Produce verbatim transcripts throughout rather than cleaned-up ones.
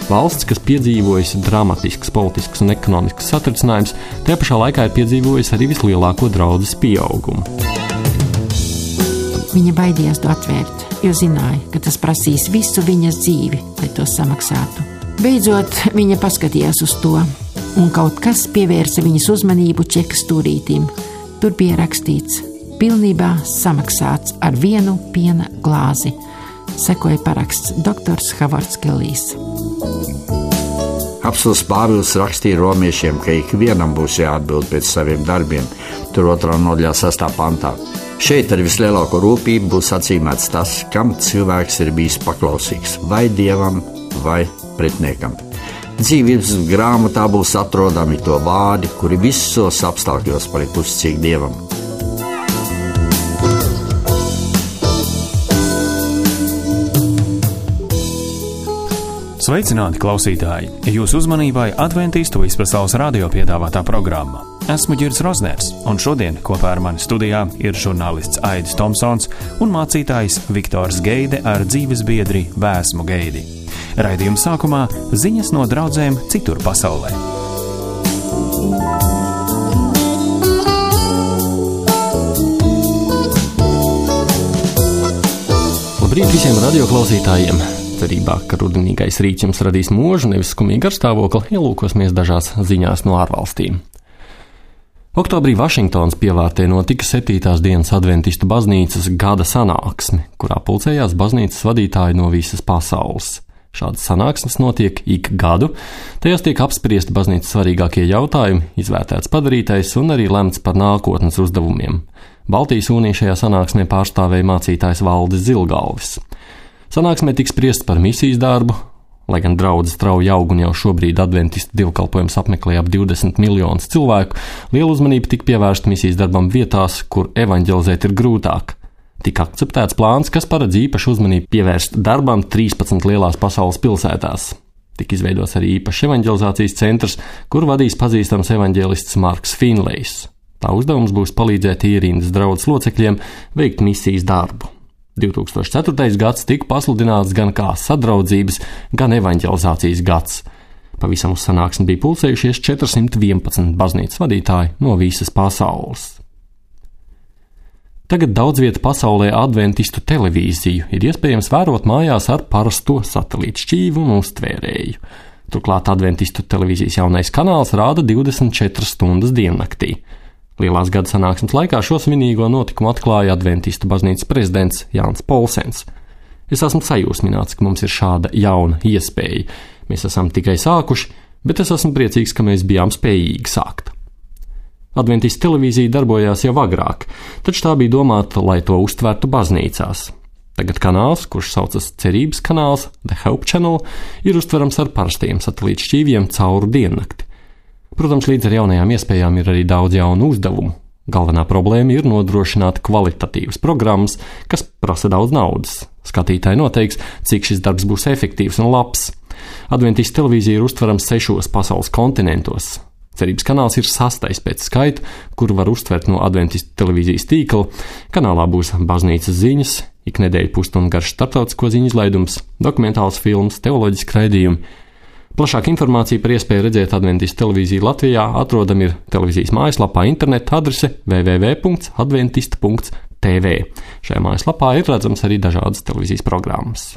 Valsts, kas piedzīvojusi dramatisks politisks un ekonomisks satricinājums, tajā pašā laikā ir piedzīvojusi arī vislielāko draudzes pieaugumu. Viņa baidījās to atvērt, jo zināja, ka tas prasīs visu viņas dzīvi, lai to samaksātu. Beidzot, viņa paskatījās uz to, un kaut kas pievērsa viņas uzmanību čeka stūrītīm. Tur bija rakstīts: pilnībā samaksāts ar vienu piena glāzi. Sekoja paraksts doktors Havards Kelijs. Apstults Pāvils rakstīja romiešiem, ka ikvienam būs jāatbild pēc saviem darbiem, tur otrā nodaļā sastā pantā. Šeit ar vislielāko rūpību būs atzīmēts tas, kam cilvēks ir bijis paklausīgs, vai dievam, vai pretniekam. Dzīvības grāmatā būs atrodami to vārdi, kuri visos apstākļos paliek uzticīgi dievam. Sveicināti, klausītāji! Jūsu uzmanībai Adventistu vispasaules radio piedāvātā programma. Esmu Ģirs Rozners, un šodien kopā ar mani studijā ir žurnālists Aidis Tomsons un mācītājs Viktors Geide ar dzīves biedri Vēsmu Geidi. Raidījuma sākumā ziņas no draudzēm citur pasaulē. Labrīt visiem radioklausītājiem! Cerībā, ka rudenīgais rīts jums radīs mūžu, nevis skumīgu garstāvokli, ielūkosimies dažās ziņās no ārvalstīm. Oktobrī Vašingtonas pievārtē notika septītās dienas adventistu baznīcas gada sanāksme, kurā pulcējās baznīcas vadītāji no visas pasaules. Šādas sanāksmes notiek ik gadu, tajās tiek apspriesti baznīcas svarīgākie jautājumi, izvērtēts padarītais un arī lemts par nākotnes uzdevumiem. Baltijas Uniju šajā sanāksmē pārstāvēja mācītājs Valdis Zilgalvis. Sanāksmē tiks spriests par misijas darbu, lai gan draudze strauji aug un jau šobrīd adventistu dievkalpojums apmeklē ap divdesmit miljonus cilvēku, liela uzmanība tika pievērsta misijas darbam vietās, kur evaņģelizēt ir grūtāk. Tika akceptēts plāns, kas paredz īpašu uzmanību pievērst darbam trīspadsmit lielās pasaules pilsētās. Tika izveidots arī īpašs evaņģelizācijas centrs, kur vadīs pazīstams evaņģēlists Marks Finlejs. Tā uzdevums būs palīdzēt ierindas draudzes locekļiem veikt misijas darbu. divi tūkstoši ceturtais gads tika pasludināts gan kā sadraudzības, gan evaņģelizācijas gads. Pavisam uz sanāksmi bija pulcējušies četrsimt vienpadsmit baznīcas vadītāji no visas pasaules. Tagad daudz vieta pasaulē adventistu televīziju ir iespējams vērot mājās ar parasto satelītu šķīvu un uztvērēju. Turklāt adventistu televīzijas jaunais kanāls rāda divdesmit četras stundas diennaktī. Lielās gada sanāksmes laikā šo svinīgo notikumu atklāja adventistu baznīcas prezidents Jānis Polsens. Es esmu sajūsmināts, ka mums ir šāda jauna iespēja. Mēs esam tikai sākuši, bet es esmu priecīgs, ka mēs bijām spējīgi sākt. Adventistu televīzija darbojās jau agrāk, taču tā bija domāta, lai to uztvertu baznīcās. Tagad kanāls, kurš saucas Cerības kanāls, The Hope Channel, ir uztverams ar parastiem satelītu šķīviem cauru diennakti. Protams, līdz ar jaunajām iespējām ir arī daudz jaunu uzdevumu. Galvenā problēma ir nodrošināt kvalitatīvas programmas, kas prasa daudz naudas. Skatītāji noteiks, cik šis darbs būs efektīvs un labs. Adventistu televīzija ir uztverams sešos pasaules kontinentos. Cerības kanāls ir sastais pēc skaita, kuru var uztvert no adventistu televīzijas tīkla. Kanālā būs baznīcas ziņas, ik nedēļu pusstundu garš starptautisko ziņu izlaidums, dokumentāls filmas, teoloģiski raidījumi. Plašāka informācija par iespēju redzēt adventistu televīziju Latvijā atrodama ir televīzijas mājaslapā interneta adrese w w w punkts adventista punkts t v. Šajā mājaslapā ir redzams arī dažādas televīzijas programmas.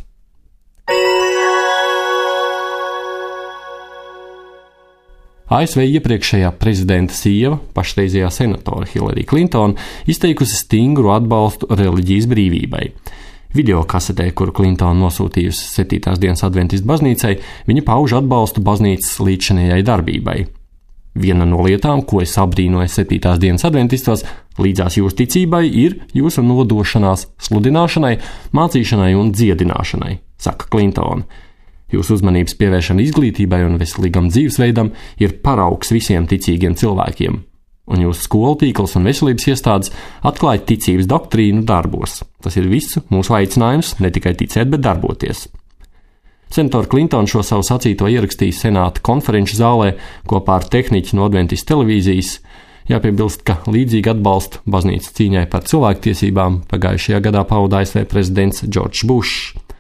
A S V iepriekšējā prezidenta sieva, pašreizējā senatora Hillary Clinton, izteikusi stingru atbalstu reliģijas brīvībai. Video kasetē, kuru Clinton nosūtījusi septītās dienas adventistu baznīcai, viņa pauž atbalstu baznīcas līdzšinējai darbībai. Viena no lietām, ko es abrīnoju septītās dienas adventistos, līdzās jūsu ticībai, ir jūsu nodošanās sludināšanai, mācīšanai un dziedināšanai, saka Clinton. Jūsu uzmanības pievēršana izglītībai un veselīgam dzīvesveidam ir paraugs visiem ticīgiem cilvēkiem, un jūsu skolu tīkls un veselības iestādes atklāja ticības doktrīnu darbos. Tas ir visu mūsu aicinājums ne tikai ticēt, bet darboties. Senatora Clinton šo savu sacīto ierakstīja senāta konferenču zālē kopā ar tehniķi no adventistu televīzijas. Jāpiebilst, ka līdzīgi atbalstu baznīcas cīņai par cilvēktiesībām pagājušajā gadā pauda A S V prezidents Džordžs Bušs.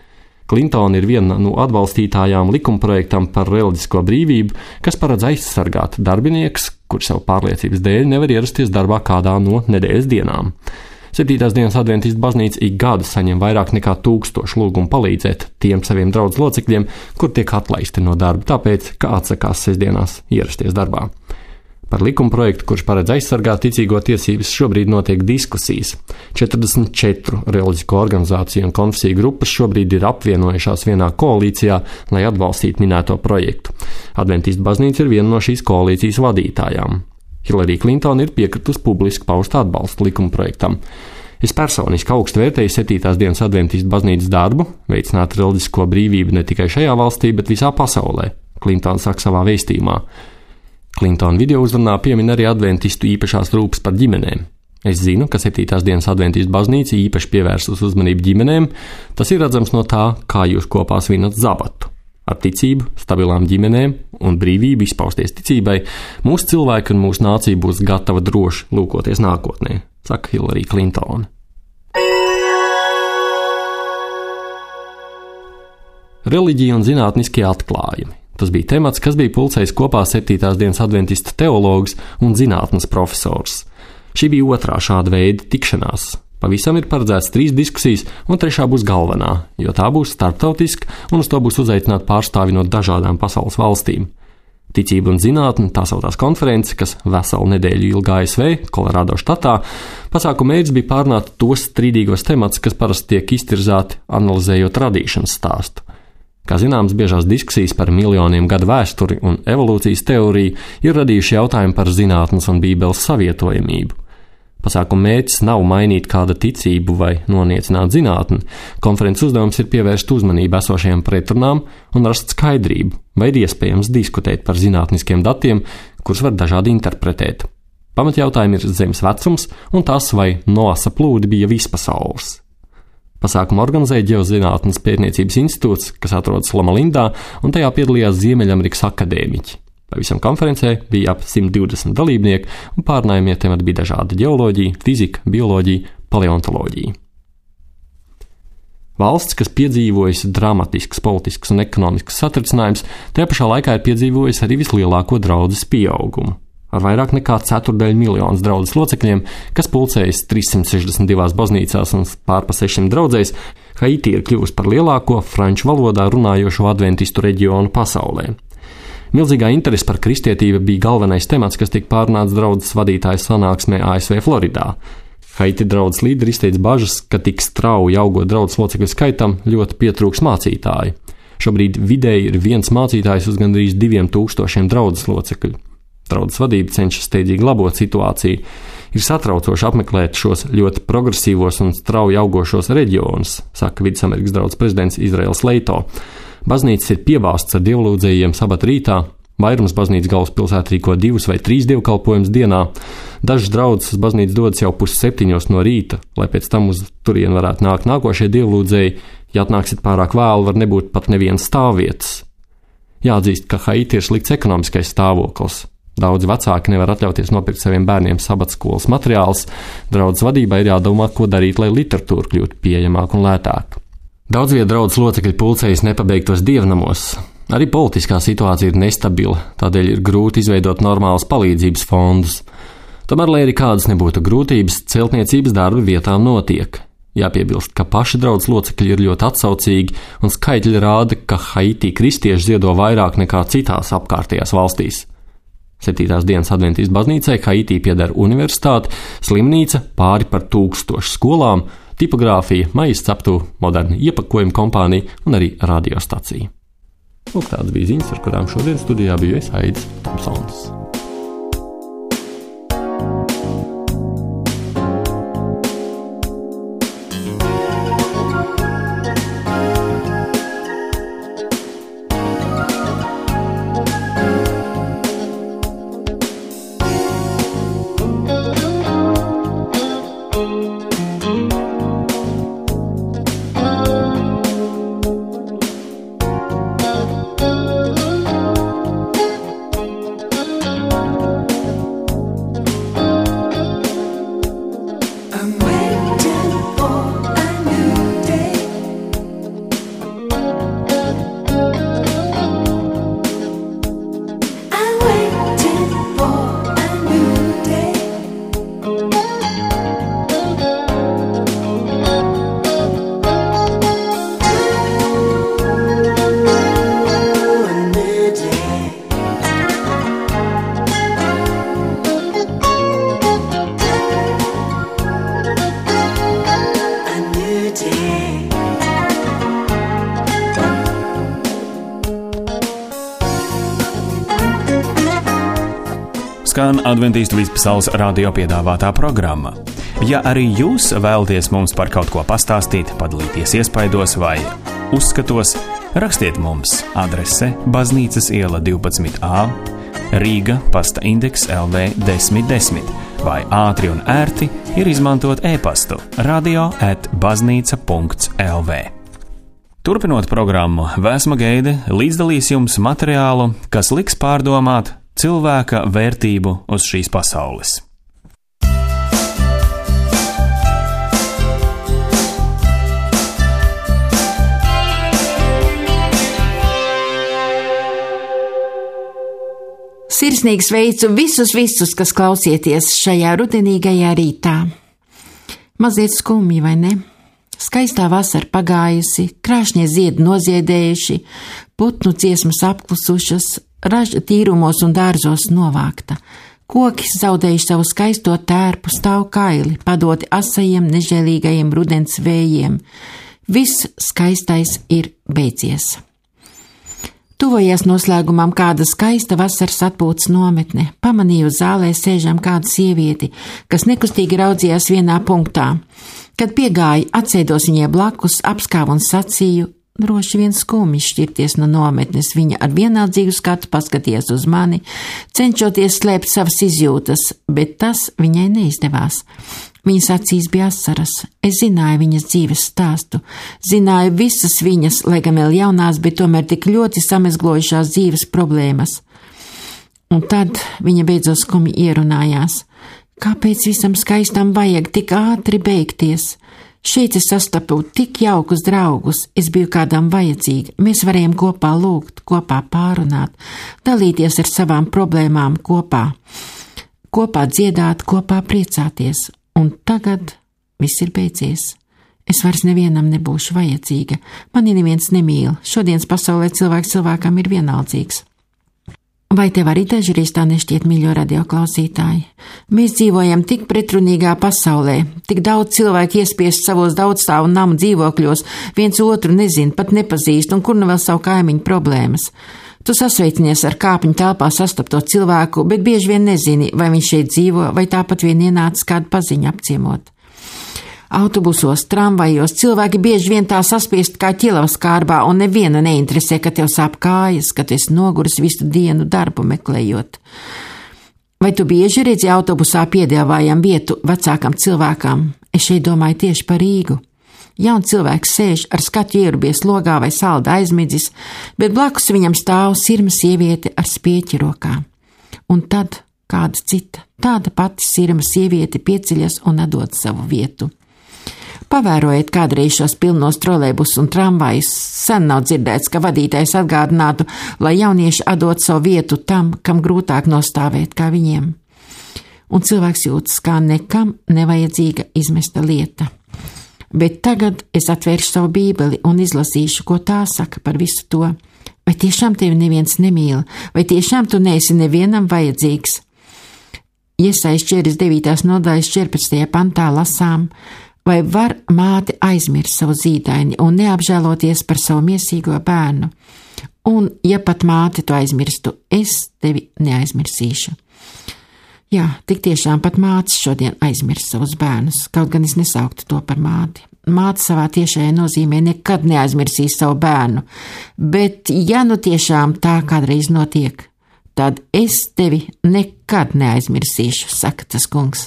Klintona ir viena no atbalstītājām likumprojektam par reliģisko brīvību, kas paredz aizsargāt darbinieks, kurš savu pārliecības dēļ nevar ierasties darbā kādā no nedēļas dienām. Septītās dienas adventistu baznīca ik gadu saņem vairāk nekā tūkstošu lūgumu palīdzēt tiem saviem draudzes locekļiem, kur tiek atlaisti no darba, tāpēc, ka atsakās sestdienās ierasties darbā. Par likumprojektu, kurš paredz aizsargāt ticīgo tiesības, šobrīd notiek diskusijas. četrdesmit četru reliģisko organizāciju un konfesiju grupas šobrīd ir apvienojušās vienā koalīcijā, lai atbalstītu minēto projektu. Adventistu baznīca ir viena no šīs koalīcijas vadītājām. Hillary Clinton ir piekritusi publiski paust atbalstu likumprojektam. Es personiski augstu vērtēju septītās dienas adventistu baznīcas darbu, veicināt reliģisko brīvību ne tikai šajā valstī, bet visā pasaulē, Clinton saka savā vēstījumā. Clinton video uzrunā piemin arī adventistu īpašās rūpes par ģimenēm. Es zinu, ka septītās dienas adventistu baznīca īpaši pievērsus uzmanību ģimenēm, tas ir redzams no tā, kā jūs kopā svinat zabatu. Ar ticību, stabilām ģimenēm un brīvību izpausties ticībai, mūsu cilvēki un mūsu nācija būs gatava droši lūkoties nākotnē, saka Hillary Clinton. Reliģija un zinātniskie atklājumi. Tas bija temats, kas bija pulcējis kopā septītās dienas adventistu teologs un zinātnes profesors. Šī bija otrā šāda veida tikšanās. Pavisam ir paredzēts trīs diskusijas, un trešā būs galvenā, jo tā būs starptautiska, un uz to būs uzaicināti pārstāvi no dažādām pasaules valstīm. Ticība un zinātne, tā sauktās konference, kas veselu nedēļu ilga A S V, Kolorādo štatā, pasākuma mērķis bija pārunāt tos strīdīgos temats, kas parasti tiek iztirzāti, analizējot radīšanas stāstu. Kā zināms, biežās diskusijas par miljoniem gadu vēsturi un evolūcijas teoriju ir radījuši jautājumu par zinātnes un bībeles savietojamību. Pasākuma mērķis nav mainīt kāda ticību vai noniecināt zinātni. Konferences uzdevums ir pievērst uzmanību esošajām pretrunām un rast skaidrību, vai ir iespējams diskutēt par zinātniskiem datiem, kurus var dažādi interpretēt. Pamatjautājumi ir Zemes vecums un tas, vai Noasa plūdi bija vispasaules. Pasākumu organizēja Ģeozinātnes pētniecības institūts, kas atrodas Loma Lindā, un tajā piedalījās Ziemeļamerikas akadēmiķi. Pavisam konferencē bija ap simt divdesmit dalībnieki, un pārnājumie temati bija dažādi - ģeoloģija, fizika, bioloģija, paleontoloģija. Valsts, kas piedzīvojusi dramatisks politisks un ekonomisks satricinājums, tajā pašā laikā ir piedzīvojusi arī vislielāko draudzes pieaugumu. Ar vairāk nekā ceturdaļu miljonus draudzes locekļiem, kas pulcējas trīssimt sešdesmit divās baznīcās un pār pa sešsimt draudzēs, Haiti ir kļuvusi par lielāko franču valodā runājošo adventistu reģionu pasaulē. Milzīgā interese par kristietību bija galvenais temats, kas tika pārunāts draudzes vadītāju sanāksmē A S V Floridā. Haiti draudzes līderi izteica bažas, ka tik strauji augot draudzes locekļu skaitam ļoti pietrūks mācītāju. Šobrīd vidēji ir viens mācītājs uz gandrīz diviem tūkstošiem draudzes locekļu. Draudzes vadība cenšas steidzīgi labot situāciju. Ir satraucoši apmeklēt šos ļoti progresīvos un strauji augošos reģionus, saka Vidusamerikas draudzes prezidents Izraels Leito. Baznīcas ir piebāztas ar dievlūdzējiem sabat rītā, vairums baznīcas galvaspilsētā rīko divus vai trīs dievkalpojumus dienā. Dažas draudzes baznīcas dodas jau pusseptiņos no rīta, lai pēc tam uz turieni varētu nākt nākošie dievlūdzēji. Ja atnāksit pārāk vēlu, var nebūt pat nevienas stāvvietas. Jāatzīst, ka Haiti ir slikts ekonomiskais stāvoklis. Daudzi vecāki nevar atļauties nopirkt saviem bērniem sabatskolas materiālus. Draudzes vadībai ir jādomā, ko darīt, lai literatūra kļūtu pieejamāka un lētāka. Daudz viet draudzes locekļi pulcējas nepabeigtos dievnamos. Arī politiskā situācija ir nestabila, tādēļ ir grūti izveidot normālus palīdzības fondus. Tomēr, lai arī kādas nebūtu grūtības, celtniecības darbi vietām notiek. Jāpiebilst, ka paši draudzes locekļi ir ļoti atsaucīgi, un skaitļi rāda, ka Haiti kristieši ziedo vairāk nekā citās apkārtējās valstīs. Septītās dienas adventistu baznīcai Haitī pieder universitāte, slimnīca, pāri par tūkstošu skolām, tipogrāfija, maijas ceptuve, moderna iepakojuma kompānija un arī radiostacija. Lūk, tāds bija ziņas, ar kurām šodien studijā biju es, Aidis Tomsons. skan Adventīstu vispasaules radio piedāvātā programma. Ja arī jūs vēlaties mums par kaut ko pastāstīt, padalīties iespaidos vai uzskatos, rakstiet mums adrese Baznīcas iela divpadsmit A, Rīga, pasta indeks L V desmit desmit, vai ātri un ērti ir izmantot e-pastu radio at baznīca punkts L V. Turpinot programmu, Vēsma Geide līdzdalīs jums materiālu, kas liks pārdomāt cilvēka vērtību uz šīs pasaules. Sirsnīgi sveicu visus, visus, kas klausieties šajā rudenīgajā rītā. Mazliet skumji, vai ne? Skaistā vasara pagājusi, krāšņie ziedi noziedējuši, putnu dziesmas apklusušas, raža tīrumos un dārzos novākta. Koki zaudējuši savu skaisto tērpu, stāv kaili, padoti asajiem, nežēlīgajiem rudens vējiem. Viss skaistais ir beidzies. Tuvojies noslēgumam kāda skaista vasaras atpūtas nometne. Pamanīju zālē sēžam kādu sievieti, kas nekustīgi raudzījās vienā punktā. Kad piegāju, atsēdos viņai blakus, apskāvu un sacīju, droši vien skumji šķirties no nometnes. Viņa ar vienaldzīgu skatu paskatījās uz mani, cenšoties slēpt savas izjūtas, bet tas viņai neizdevās. Viņas acīs bija asaras. Es zināju viņas dzīves stāstu, zināju visas viņas, lai gan vēl jaunās, bet tomēr tik ļoti samezglojušās dzīves problēmas. Un tad viņa beidzot skumji ierunājās. Kāpēc visam skaistam vajag tik ātri beigties? Šeit es sastapu tik jaukus draugus, es biju kādam vajadzīga, mēs varējām kopā lūgt, kopā pārunāt, dalīties ar savām problēmām kopā, kopā dziedāt, kopā priecāties. Un tagad viss ir beidzies. Es vairs nevienam nebūšu vajadzīga. Mani neviens nemīl. Šodienas pasaulē cilvēks cilvēkam ir vienaldzīgs. Vai tev arī dažreiz tā nešķiet, mīļo radioklausītāji? Mēs dzīvojam tik pretrunīgā pasaulē, tik daudz cilvēku iespiest savos daudzstāvu namu dzīvokļos, viens otru nezin, pat nepazīst, un kur nu vēl savu kaimiņu problēmas. Tu sasveicinies ar kāpņu telpā sastapto cilvēku, bet bieži vien nezini, vai viņš šeit dzīvo, vai tāpat vien ienācis kādu paziņu apciemot. Autobusos, tramvajos cilvēki bieži vien tā saspiest kā ķilavas kārbā, un neviena neinteresē, ka tev sāp kājas, ka tu esi noguris visu dienu darbu meklējot. Vai tu bieži redzi autobusā piedāvājam vietu vecākam cilvēkam? Es šeit domāju tieši par Rīgu. Jauns cilvēks sēž ar skatu ierubies logā vai salda aizmidzis, bet blakus viņam stāv sirma sieviete ar spieķi rokā. Un tad kāda cita, tāda pati sirma sieviete pieceļas un atdod savu vietu. Pavērojiet kādreiz šos pilnos trolejbus un tramvajus, sen nav dzirdēts, ka vadītājs atgādinātu, lai jaunieši atdod savu vietu tam, kam grūtāk nostāvēt kā viņiem. Un cilvēks jūtas kā nekam nevajadzīga izmesta lieta. Bet tagad es atvēršu savu bībeli un izlasīšu, ko tā saka par visu to. Vai tiešām tevi neviens nemīl, vai tiešām tu neesi nevienam vajadzīgs? Jesajas četrdesmit devītās nodaļas četrpadsmitajā pantā lasām, vai var māte aizmirst savu zīdaini un neapžēloties par savu miesīgo bērnu? Un, ja pat māte tu aizmirstu, es tevi neaizmirsīšu. Jā, tik tiešām pat mātes šodien aizmirst savus bērnus, kaut gan es nesauktu to par māti. Māte savā tiešajā nozīmē nekad neaizmirsīs savu bērnu, bet ja nu tiešām tā kādreiz notiek, tad es tevi nekad neaizmirsīšu, saka tas kungs.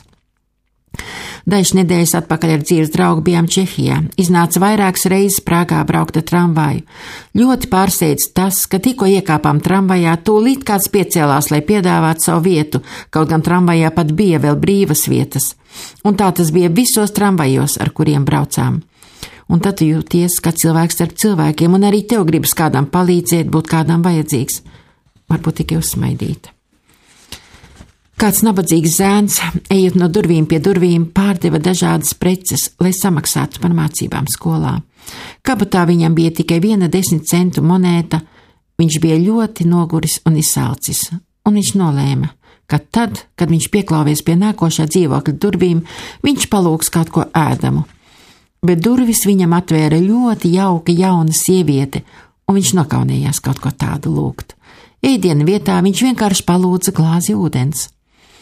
Dažas nedēļas atpakaļ ar dzīves draugu bijām Čehijā. Iznāca vairākas reizes Prāgā braukt ar tramvaju. Ļoti pārsteidz tas, ka tikko iekāpām tramvajā, tūlīt kāds piecēlās, lai piedāvātu savu vietu, kaut gan tramvajā pat bija vēl brīvas vietas. Un tā tas bija visos tramvajos, ar kuriem braucām. Un tad tu jūties kā cilvēks starp cilvēkiem, un arī tev gribas kādam palīdzēt, būt kādam vajadzīgs. Varbūt tikai uzsmaidīt. Kāds nabadzīgs zēns, ejot no durvīm pie durvīm, pārdeva dažādas preces, lai samaksātu par mācībām skolā. Kabatā viņam bija tikai viena desmit centu monēta, viņš bija ļoti noguris un izsalcis, un viņš nolēma, ka tad, kad viņš pieklāvies pie nākošā dzīvokļa durvīm, viņš palūgs kaut ko ēdamu. Bet durvis viņam atvēra ļoti jauka jauna sieviete, un viņš nokaunējās kaut ko tādu lūgt. Ēdiena vietā viņš vienkārši palūdza glāzi ūdens.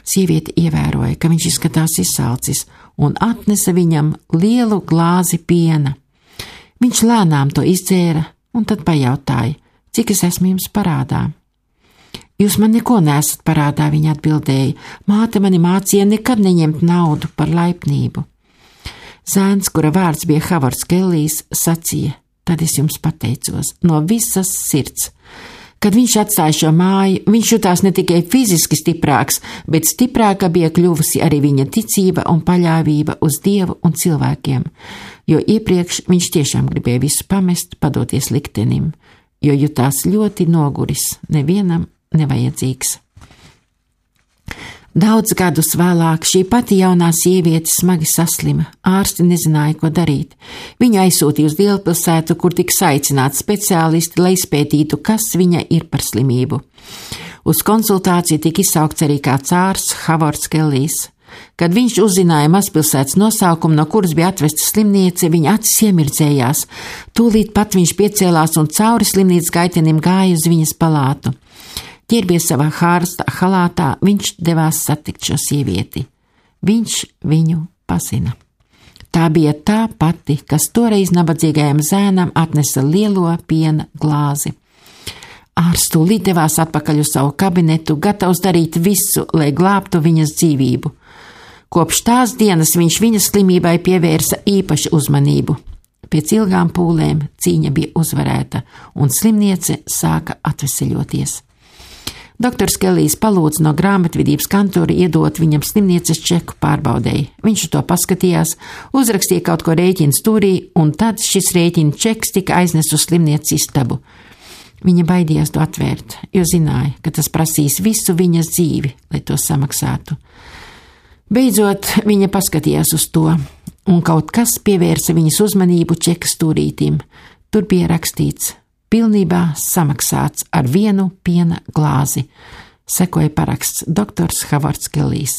Sieviete ievēroja, ka viņš izskatās izsalcis, un atnesa viņam lielu glāzi piena. Viņš lēnām to izdzēra un tad pajautāja, cik es esmu jums parādā. Jūs man neko neesat parādā, viņa atbildēja. Māte mani mācīja nekad neņemt naudu par laipnību. Zēns, kura vārds bija Havards Kellijs, sacīja, tad es jums pateicos no visas sirds. Kad viņš atstāja šo māju, viņš jutās ne tikai fiziski stiprāks, bet stiprāka bija kļuvusi arī viņa ticība un paļāvība uz Dievu un cilvēkiem, jo iepriekš viņš tiešām gribēja visu pamest, padoties liktenim, jo jutās ļoti noguris, nevienam nevajadzīgs. Daudz gadus vēlāk šī pati jaunā sieviete smagi saslima, ārsti nezināja, ko darīt. Viņu aizsūtīja uz lielpilsētu, kur tika aicināti speciālisti, lai izpētītu, kas viņa ir par slimību. Uz konsultāciju tika izsaukts arī kāds ārsts Havards Kellijs. Kad viņš uzzināja mazpilsētas nosaukumu, no kuras bija atvesta slimniece, viņa acis iemirdzējās. Tūlīt pat viņš piecēlās un cauri slimnīcas gaitenim gāja uz viņas palātu. Ķērbies savā hārsta halātā, viņš devās satikt šo sievieti. Viņš viņu pazina. Tā bija tā pati, kas toreiz nabadzīgajam zēnam atnesa lielo piena glāzi. Ārsts tūlīt devās atpakaļ uz savu kabinetu, gatavs darīt visu, lai glābtu viņas dzīvību. Kopš tās dienas viņš viņas slimībai pievērsa īpašu uzmanību. Pēc ilgām pūlēm cīņa bija uzvarēta, un slimniece sāka atveseļoties. Doktors Kellijs palūdza no grāmatvedības kantora iedot viņam slimnieces čeku pārbaudēji. Viņš to paskatījās, uzrakstīja kaut ko rēķina stūrī, un tad šis rēķina čeks tika aiznests uz slimnieces istabu. Viņa baidījās to atvērt, jo zināja, ka tas prasīs visu viņas dzīvi, lai to samaksātu. Beidzot, viņa paskatījās uz to, un kaut kas pievērsa viņas uzmanību čeka stūrītim. Tur bija rakstīts: pilnībā samaksāts ar vienu piena glāzi, sekoja paraksts doktors Havards Kellijs.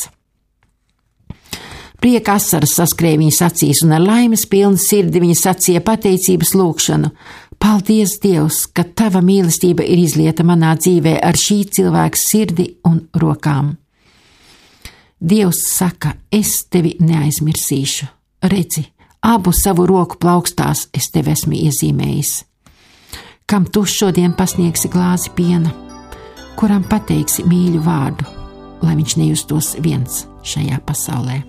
Prieka asaras saskrēja viņas acīs, un ar laimes pilnu sirdi viņa sacīja pateicības lūgšanu. Paldies, Dievs, ka tava mīlestība ir izlieta manā dzīvē ar šī cilvēka sirdi un rokām. Dievs saka, es tevi neaizmirsīšu. Redzi, abu savu roku plaukstās es tevi esmu iezīmējis. Kam tu šodien pasniegsi glāzi piena, kuram pateiksi mīļu vārdu, lai viņš nejustos viens šajā pasaulē.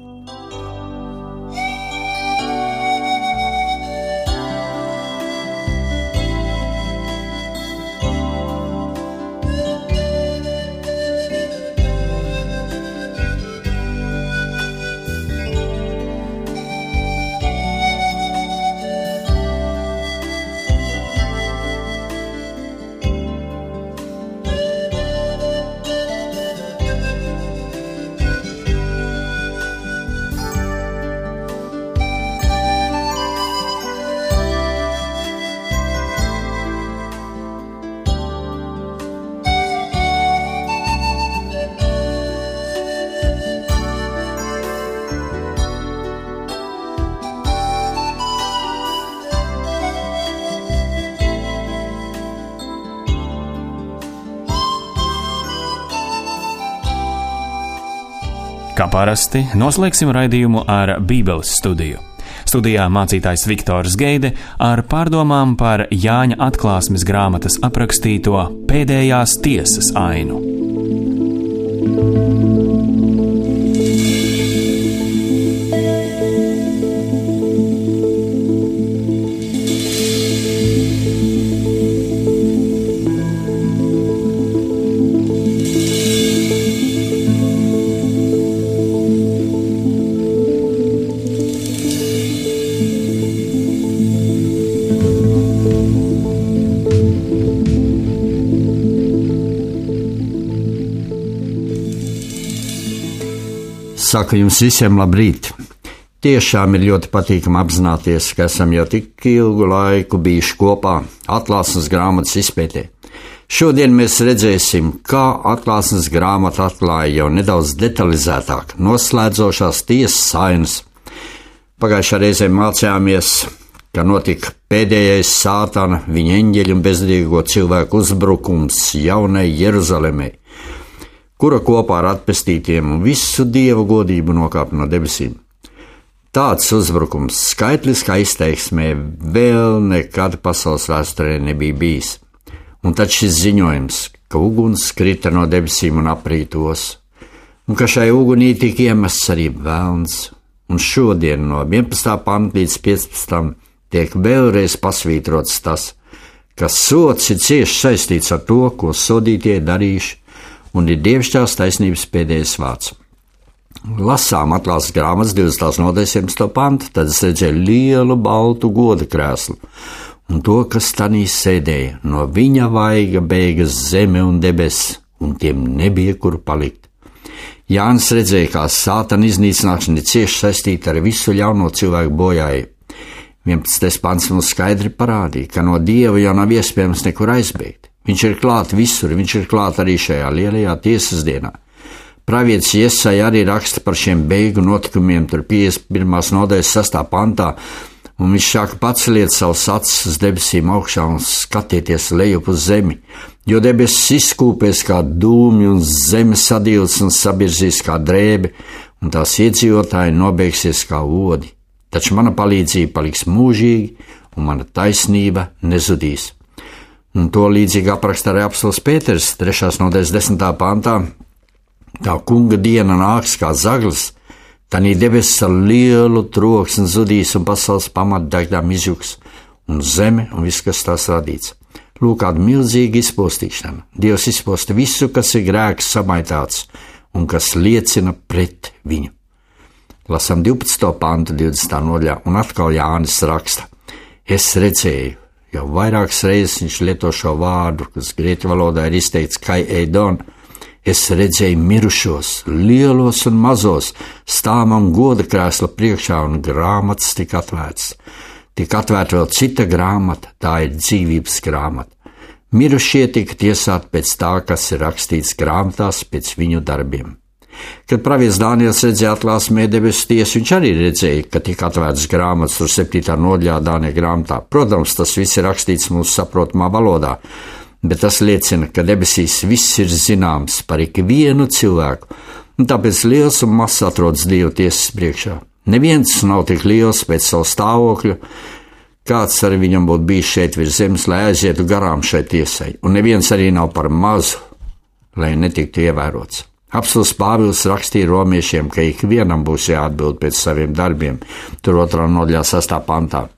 Kā parasti, noslēgsim raidījumu ar Bībeles studiju. Studijā mācītājs Viktors Geide ar pārdomām par Jāņa atklāsmes grāmatas aprakstīto pēdējās tiesas ainu. Saku jums visiem labrīt. Tiešām ir ļoti patīkami apzināties, ka esam jau tik ilgu laiku bijuši kopā atklāsmes grāmatas izpētē. Šodien mēs redzēsim, kā atklāsmes grāmata atklāja jau nedaudz detalizētāk noslēdzošās tiesas ainas. Pagājušā reizē mācījāmies, ka notika pēdējais Sātana, viņa eņģeļu un bezdīgo cilvēku uzbrukums jaunai Jeruzalemei, kura kopā ar atpestītiem un visu Dieva godību nokāp no debesīm. Tāds uzbrukums skaitliskā izteiksmē vēl nekad pasaules vēsturē nebija bijis. Un tad šis ziņojums, ka uguns krita no debesīm un aprītos, un ka šai ugunī tika iemests arī velns, un šodien no vienpadsmitā panta līdz piecpadsmitam tiek vēlreiz pasvītrots tas, ka sods ir cieši saistīts ar to, ko sodītie darījuši, un ir dievišķās taisnības pēdējais vārds. Lasām atklāsmes grāmatas divdesmitās nodaļas septiņdesmito pantu, tad es redzēju lielu baltu goda krēslu, un to, kas tanī sēdēja, no viņa vaiga beigas zeme un debesis, un tiem nebija kur palikt. Jānis redzēja, kā sātana iznīcināšana ir cieši saistīta ar visu ļauno cilvēku bojāju. vienpadsmitais pants mums skaidri parādīja, ka no Dieva jau nav iespējams nekur aizbēgt. Viņš ir klāt visur, viņš ir klāt arī šajā lielajā tiesas dienā. Pravietis Jesaja arī raksta par šiem beigu notikumiem, tur piecdesmit pirmās nodaļas sastā pantā, un viņš saka, paceliet savus acis uz debesīm augšā un skatieties lejup uz zemi, jo debesis izkūpēs kā dūmi un zeme sadils un sabirzīs kā drēbe, un tās iedzīvotāji nobeigsies kā odi. Taču mana palīdzība paliks mūžīgi, un mana taisnība nezudīs. Un to līdzīgi apraksta arī apostols Pēters, trešās nodaļas desmitā pantā. Tā kunga diena nāks kā zaglis, tanī debesis ar lielu troksni zudīs un pasaules pamatu degdām izjuks, un zeme un viss, kas tās radīts. Lūk, kāda milzīga izpostīšana. Dievs izposta visu, kas ir grēks samaitāts un kas liecina pret viņu. Lasām divpadsmito pantu divdesmitā nodaļā, un atkal Jānis raksta. Es redzēju, jau vairākas reizes viņš lieto šo vārdu, kas grieķu valodā ir izteikts kai eidon. Es redzēju mirušos, lielos un mazos, stāvam goda krēsla priekšā, un grāmatas tika atvērts. Tika atvērta vēl cita grāmata, tā ir dzīvības grāmata. Mirušie tika tiesāti pēc tā, kas ir rakstīts grāmatās pēc viņu darbiem. Kad pravietis Dāniels redzēja atklāsmē debesu tiesu, viņš arī redzēja, ka tika atvērtas grāmatas tur septītā nodaļā Dāniela grāmatā. Protams, tas viss ir rakstīts mūsu saprotamā valodā, bet tas liecina, ka debesīs viss ir zināms par ikvienu cilvēku, un tāpēc liels un mazs atrodas Dieva tiesas priekšā. Neviens nav tik liels pēc savu stāvokļu, kāds arī viņam būtu bijis šeit virs zemes, lai aizietu garām šai tiesai, un neviens arī nav par mazu, lai netiktu ievērots. Apostols Pāvils rakstīja romiešiem, ka ikvienam būs jāatbild pēc saviem darbiem, tur otrā nodaļā sastā pantā.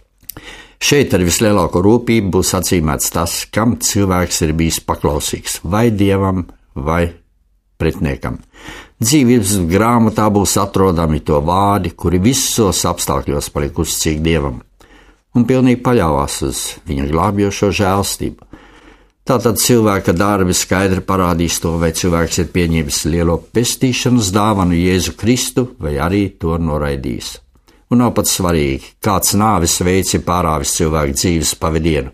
Šeit ar vislielāko rūpību būs atzīmēts tas, kam cilvēks ir bijis paklausīgs, vai dievam, vai pretniekam. Dzīvības grāmatā būs atrodami to vārdi, kuri visos apstākļos paliek uzticīgi dievam, un pilnīgi paļāvās uz viņa glābjošo žēlstību. Tātad cilvēka darbi skaidri parādīs to, vai cilvēks ir pieņēmis lielo pestīšanas dāvanu Jēzu Kristu, vai arī to noraidījis. Un nav pat svarīgi, kāds nāves veids ir pārāvis cilvēku dzīves pavadienu.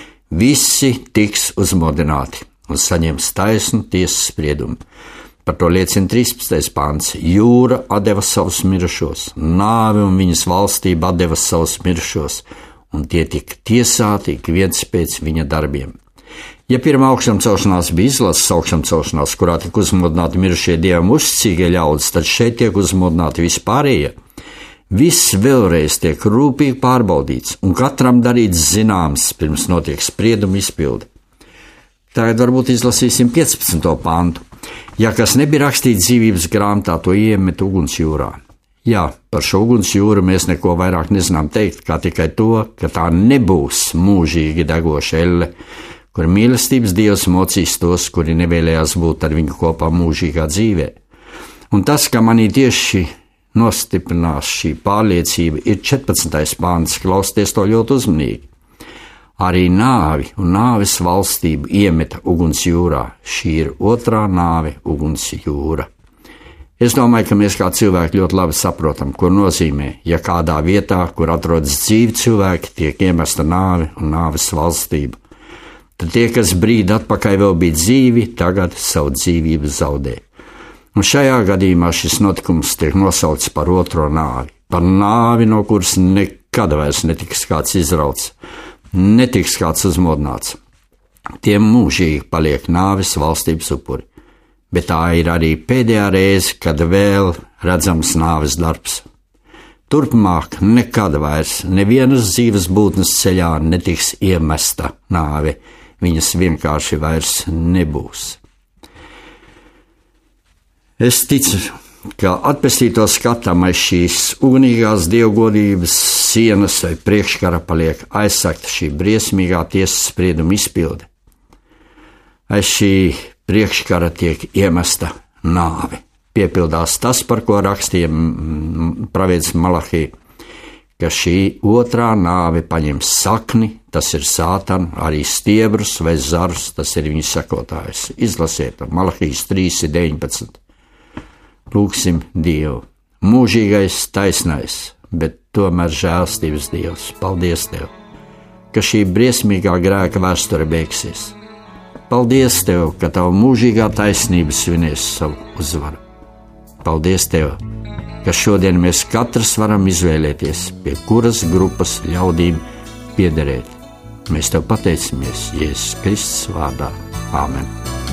Visi tiks uzmodināti un saņems taisnu tiesas spriedumu. Par to liecina trīspadsmitais pants. Jūra atdeva savus mirušos, nāve un viņas valstība atdeva savus mirušos, un tie tika tiesāti ik viens pēc viņa darbiem. Ja pirmā augšām celšanās bija izlases augšām celšanās, kurā tika uzmodināti mirušie dievam uzticīgie ļaudis, tad šeit tiek uzmodināti vispārējie. Viss vēlreiz tiek rūpīgi pārbaudīts un katram darīts zināms, pirms notiek sprieduma izpilde. Tagad varbūt izlasīsim piecpadsmito pantu. Ja kas nebija rakstīts dzīvības grāmatā, to iemet ugunsjūrā. Jā, par šo ugunsjūru mēs neko vairāk nezinām teikt, kā tikai to, ka tā nebūs mūžīgi degoša elle, kur mīlestības Dievs mocīs tos, kuri nevēlējās būt ar viņu kopā mūžīgā dzīvē. Un tas, ka manī tieši nostiprinās šī pārliecība, ir četrpadsmitais pāns, klausieties to ļoti uzmanīgi. Arī nāvi un nāves valstību iemeta ugunsjūrā. Šī ir otrā nāve ugunsjūra. Es domāju, ka mēs kā cilvēki ļoti labi saprotam, ko nozīmē, ja kādā vietā, kur atrodas dzīvi cilvēki, tiek iemesta nāve un nāves valstība. Tad tie, kas brīdi atpakaļ vēl bija dzīvi, tagad savu dzīvību zaudē. Un šajā gadījumā šis notikums tiek nosaukts par otro nāvi, par nāvi, no kuras nekad vairs netiks kāds izrauts, netiks kāds uzmodināts. Tiem mūžīgi paliek nāves valstības upuri. bet tā ir arī pēdējā reize, kad vēl redzams nāves darbs. Turpmāk nekad vairs nevienas dzīves būtnes ceļā netiks iemesta nāve, viņas vienkārši vairs nebūs. Es ticu, ka atpestīto skatam aiz šīs ugunīgās dievgodības sienas vai priekškara paliek aizsakta šī briesmīgā tiesas sprieduma izpilde. Aiz šī priekškara tiek iemesta nāve. Piepildās tas, par ko rakstīja pravietis Malahija, ka šī otrā nāve paņems sakni, tas ir Sātana, arī stiebrus vai zarus, tas ir viņa sekotājs. Izlasiet, Malahijas trīs deviņpadsmit. Lūksim Dievu, mūžīgais, taisnais, bet tomēr žēlstības Dievs. Paldies Tev, ka šī briesmīgā grēka vēsture beigsies. Paldies Tev, ka Tava mūžīgā taisnība svinēs savu uzvaru. Paldies Tev, ka šodien mēs katrs varam izvēlēties, pie kuras grupas ļaudīm piederēt. Mēs Tev pateicamies Jēzus Kristus vārdā. Āmen.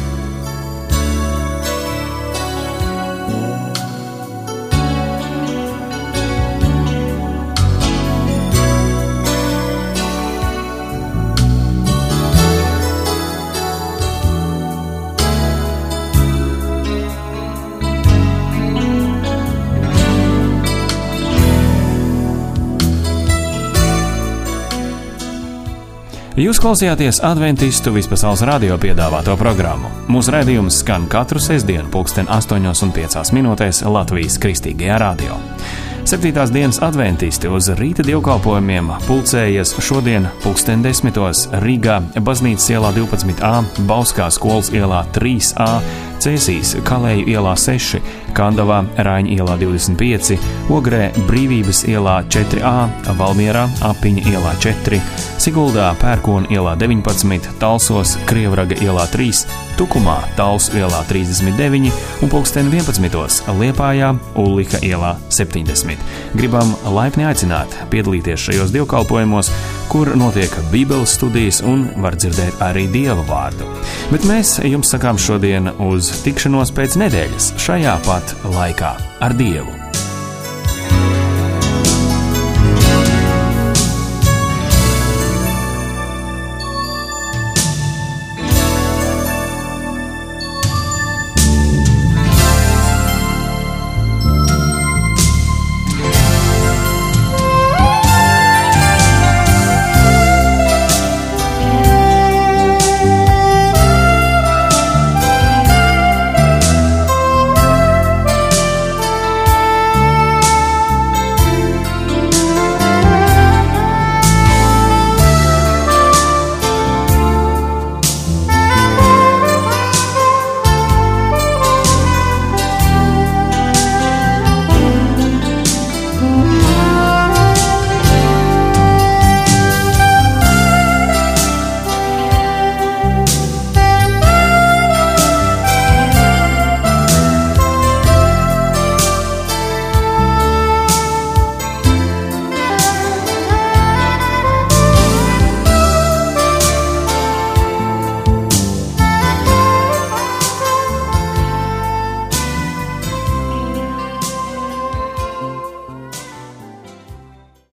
Jūs klausījāties Adventistu vispasaules radio piedāvāto programmu. Mūsu raidījums skan katru sestdienu pulksten astoņos un piecās minūtēs Latvijas Kristīgajā radio. Septītās dienas adventisti uz rīta dievkalpojumiem pulcējies šodien pulksten desmitos Rīgā, Baznīcas ielā divpadsmit A, Bauskā skolas ielā trīs A, Cēsīs Kalēju ielā seši, Kandavā Raiņa ielā divdesmit pieci, Ogrē Brīvības ielā četri A, Valmierā Apiņa ielā četri, Siguldā Pērkona ielā deviņpadsmit, Talsos Krievraga ielā trīs, Tukumā Talsu ielā trīsdesmit deviņi un pulksten vienpadsmitos Liepājā Ulika ielā septiņdesmit. Gribam laipni aicināt piedalīties šajos dievkalpojumos, kur notiek Bībeles studijas un var dzirdēt arī Dieva vārdu. Bet mēs jums sakām šodien uz tikšanos pēc nedēļas šajā pat laikā ar Dievu.